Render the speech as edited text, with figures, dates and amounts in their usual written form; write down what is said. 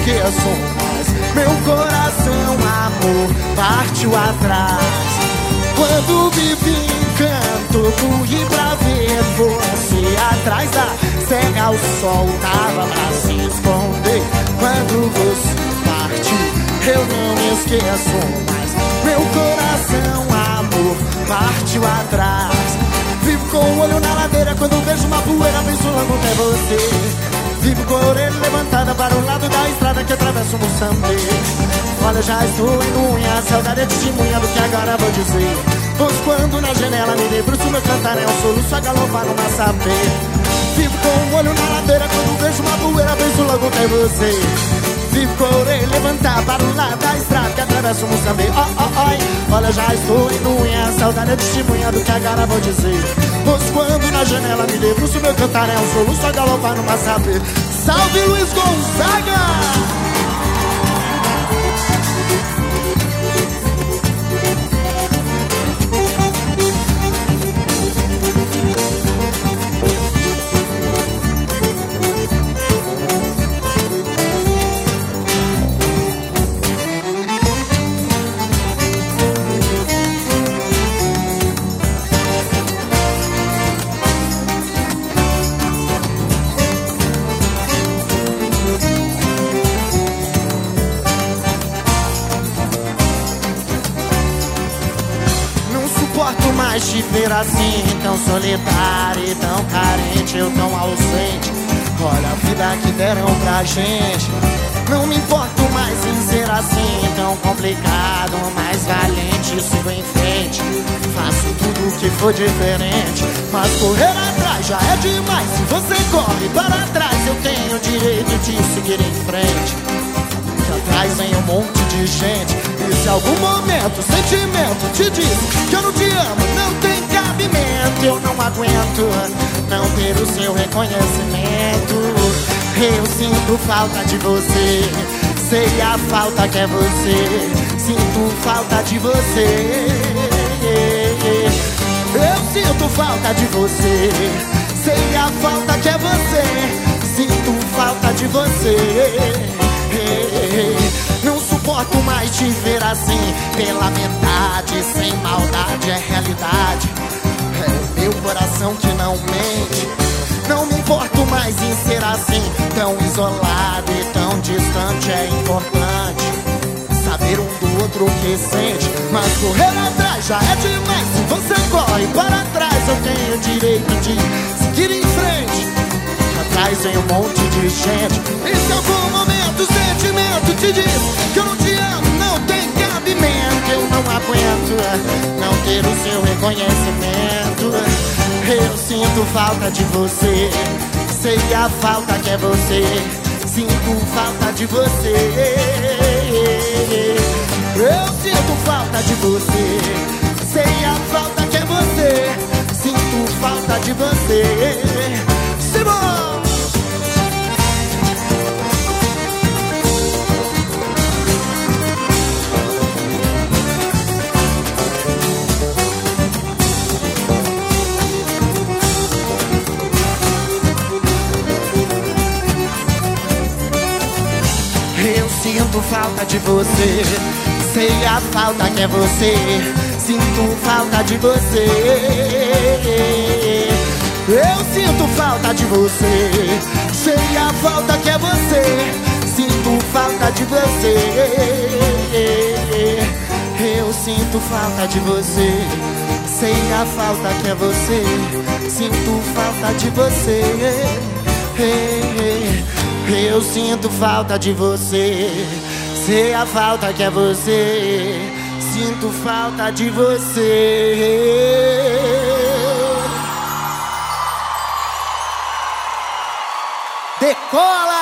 esqueço mais. Meu coração, amor, partiu atrás. Quando vivi encanto, corri pra ver você atrás da serra. O sol tava pra se esconder. Quando você partiu, eu não me esqueço mais. Meu coração, amor, partiu atrás. Vivo com o olho na ladeira, quando vejo uma poeira, penso logo que é você. Vivo com a orelha levantada para o lado da estrada que atravessa o Moçambique. Olha, já estou indo unha, a saudade é testemunha do que agora vou dizer. Pois quando na janela me debruço, meu cantar é um soluço a galopar no maçapê. Vivo com o olho na ladeira, quando vejo uma poeira, penso logo que é você. Vivo com a orelha levantada para o lado da estrada que atravessa o Moçambique. Olha, já estou indo unha, a saudade é testemunha do que agora vou dizer. Pois quando na janela me debruço, meu cantar é um soluço a galopar no maçapê. Salve Luiz Gonzaga! Mais te ver assim, tão solitário e tão carente, eu tão ausente. Olha a vida que deram pra gente. Não me importo mais em ser assim, tão complicado, mais valente, sigo em frente. Faço tudo o que for diferente, mas correr atrás já é demais. Se você corre para trás, eu tenho o direito de seguir em frente. Atrás vem um monte de gente, e se algum momento o sentimento te diz que eu não te amo, não tem cabimento. Eu não aguento não ter o seu reconhecimento. Eu sinto falta de você, sei a falta que é você. Sinto falta de você. Eu sinto falta de você, sei a falta que é você. Sinto falta de você. Não suporto mais te ver assim, pela metade, sem maldade, é realidade. É o meu coração que não mente. Não me importo mais em ser assim, tão isolado e tão distante. É importante saber um do outro o que sente, mas correr atrás já é demais. Se você corre para trás, eu tenho o direito de seguir em frente. Atrás vem um monte de gente, e se algum momento o sentimento te diz que eu não te amo, não tem cabimento. Eu não aguento não ter o seu reconhecimento. Eu sinto falta de você, sei a falta que é você. Sinto falta de você. Eu sinto falta de você, sei a falta que é você. Sinto falta de você. Simão! Eu sinto falta de você, sei a falta que é você. Sinto falta de você. Eu sinto falta de você, sei a falta que é você. Sinto falta de você. Eu sinto falta de você, sei a falta que é você. Sinto falta de você. Eu sinto falta de você, sei a falta que é você. Sinto falta de você. Decola!